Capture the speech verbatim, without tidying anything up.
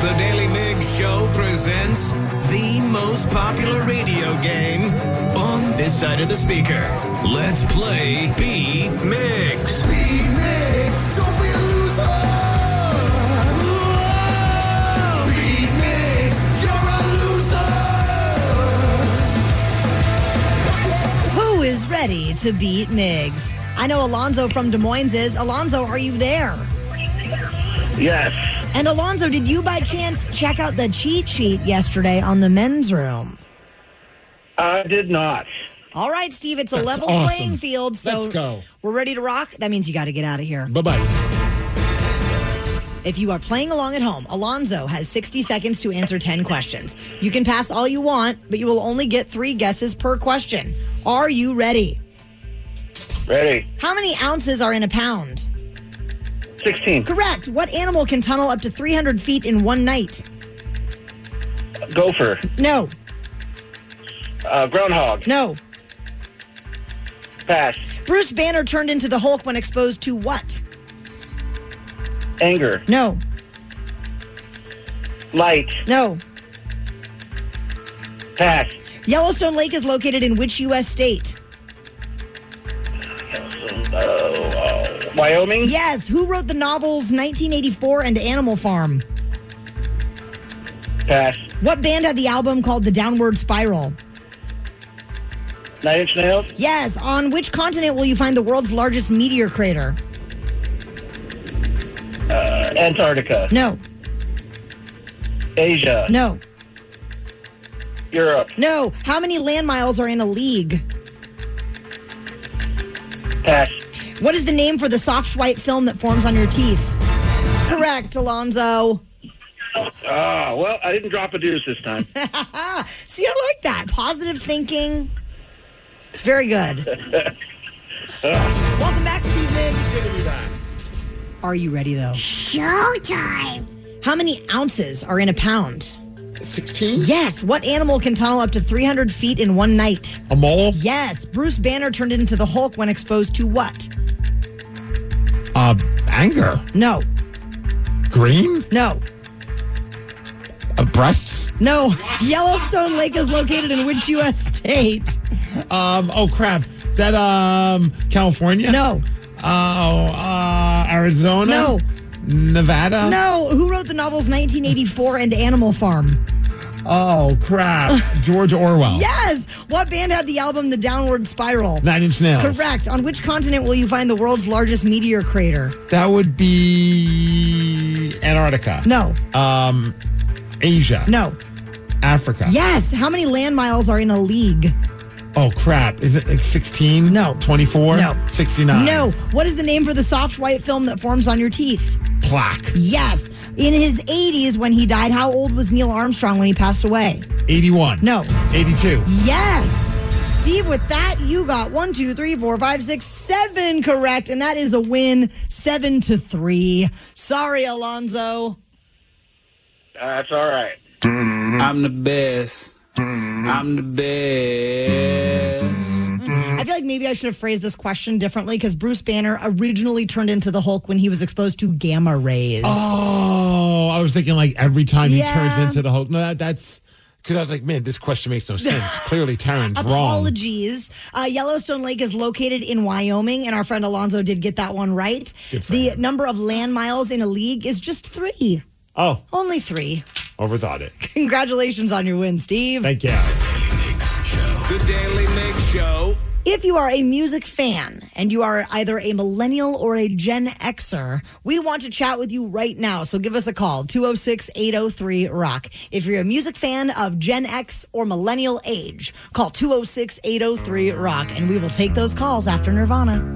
The Daily Migs Show presents the most popular radio game on this side of the speaker. Let's play Beat Migs. Beat Migs, don't be a loser. Whoa! Beat Migs, you're a loser. Who is ready to beat Migs? I know Alonzo from Des Moines is. Alonzo, are you there? Yes. And Alonzo, did you by chance check out the cheat sheet yesterday on the men's room? I did not. All right, Steve, it's a That's level awesome. playing field. So Let's go. We're ready to rock. That means you got to get out of here. Bye-bye. If you are playing along at home, Alonzo has sixty seconds to answer ten questions. You can pass all you want, but you will only get three guesses per question. Are you ready? Ready. How many ounces are in a pound? sixteen. Correct. What animal can tunnel up to three hundred feet in one night? Gopher. No. Uh, groundhog. No. Pass. Bruce Banner turned into the Hulk when exposed to what? Anger. No. Light. No. Pass. Yellowstone Lake is located in which U S state? Uh, uh, Wyoming. Yes. Who wrote the novels nineteen eighty-four and Animal Farm? Pass. What band had the album called The Downward Spiral? Nine Inch Nails. Yes. On which continent will you find the world's largest meteor crater? Uh, Antarctica. No. Asia. No. Europe. No. How many land miles are in a league? Pass. What is the name for the soft white film that forms on your teeth? Correct, Alonzo. Ah, well, I didn't drop a deuce this time. See, I like that. Positive thinking. It's very good. Welcome back, Steve Migs. Are you ready, though? Showtime. How many ounces are in a pound? sixteen? Yes. What animal can tunnel up to three hundred feet in one night? A mole? Yes. Bruce Banner turned into the Hulk when exposed to what? Uh, anger. No. Green? No. Uh, breasts? No. Yellowstone Lake is located in which U S state? Um, oh, crap. Is that, um, California? No. Oh, uh, Arizona? No. Nevada? No. Who wrote the novels nineteen eighty-four and Animal Farm? Oh, crap. George Orwell. Yes. What band had the album The Downward Spiral? Nine Inch Nails. Correct. On which continent will you find the world's largest meteor crater? That would be Antarctica. No. Um, Asia. No. Africa. Yes. How many land miles are in a league? Oh, crap. Is it like sixteen? No. twenty-four? No. sixty-nine? No. What is the name for the soft white film that forms on your teeth? Plaque. Yes. In his eighties when he died, how old was Neil Armstrong when he passed away? eighty-one. No. eighty-two. Yes. Steve, with that, you got one, two, three, four, five, six, seven correct, and that is a win, seven to three. Sorry, Alonzo. That's all right. I'm the best. I'm the best. I feel like maybe I should have phrased this question differently because Bruce Banner originally turned into the Hulk when he was exposed to gamma rays. Oh, I was thinking like every time he Yeah. turns into the Hulk. No, that, that's because I was like, man, this question makes no sense. Clearly, Taryn's wrong. Apologies. Uh, Yellowstone Lake is located in Wyoming, and our friend Alonzo did get that one right. Good for The him. number number of land miles in a league is just three. Oh, Only three. overthought it. Congratulations on your win, Steve. Thank you. The Daily Migs Show. If you are a music fan and you are either a millennial or a Gen Xer, we want to chat with you right now. So give us a call, two oh six, eight oh three, rock. If you're a music fan of Gen X or millennial age, call two oh six, eight oh three, rock. And we will take those calls after Nirvana.